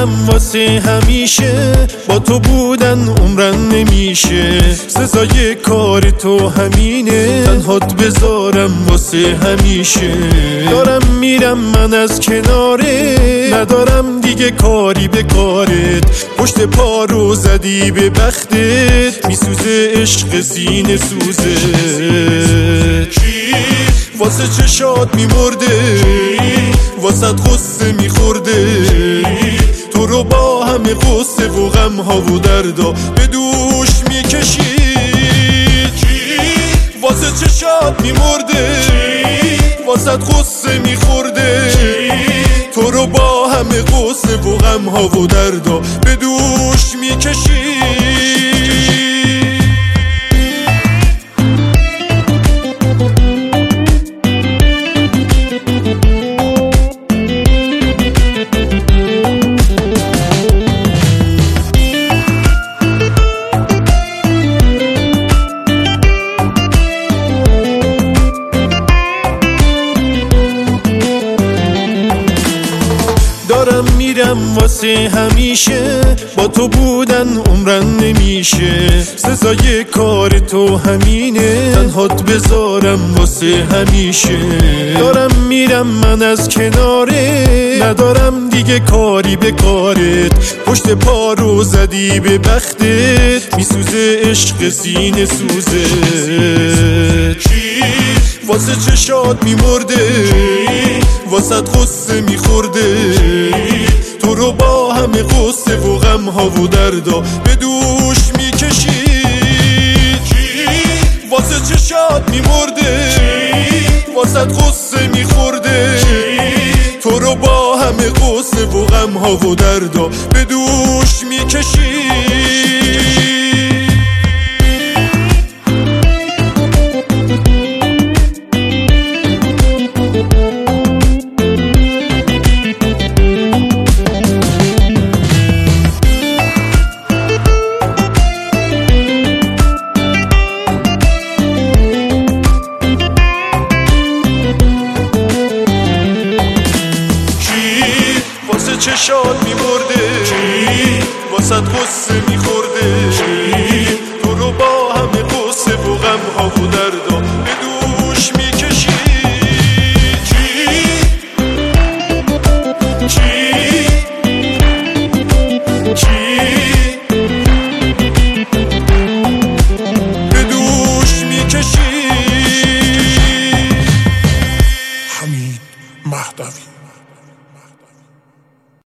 میرم واسه همیشه، با تو بودن عمرن نمیشه. سزای کار تو همینه، تنهات بذارم واسه همیشه. دارم میرم من از کناره، ندارم دیگه کاری به کارت. پشت پا رو زدی به بختت، میسوزه عشق سینه سوزه. واسه چشات میمرده، واسه غصه میخورده. تو رو با همه غصه و غم ها و دردا به دوش میکشید. واسه چشات میمرده، واسه غصه میخورده. تو رو با همه غصه و غم ها و دردا به دوش میکشید. دارم میرم واسه همیشه، با تو بودن عمرن نمیشه. سزای کار تو همینه، تنهات بذارم واسه همیشه. دارم میرم من از کناره، ندارم دیگه کاری به کارت. پشت پا رو زدی به بختت، میسوزه عشق سینه سوزه. واسه چشات میمرده، واسه غصه میخورده. تو رو با همه غصه و غم ها و دردا به دوش میکشید. واسه چشات میمرده، واسه غصه میخورده. تو رو با همه غصه و غم ها و دردا به دوش میکشید. واسه چشات میمرده، واسه غصه میخورده. تو رو با همه غصه و غم ها و دردا به دوش میکشید. به دوش میکشید. حمید مهدوی.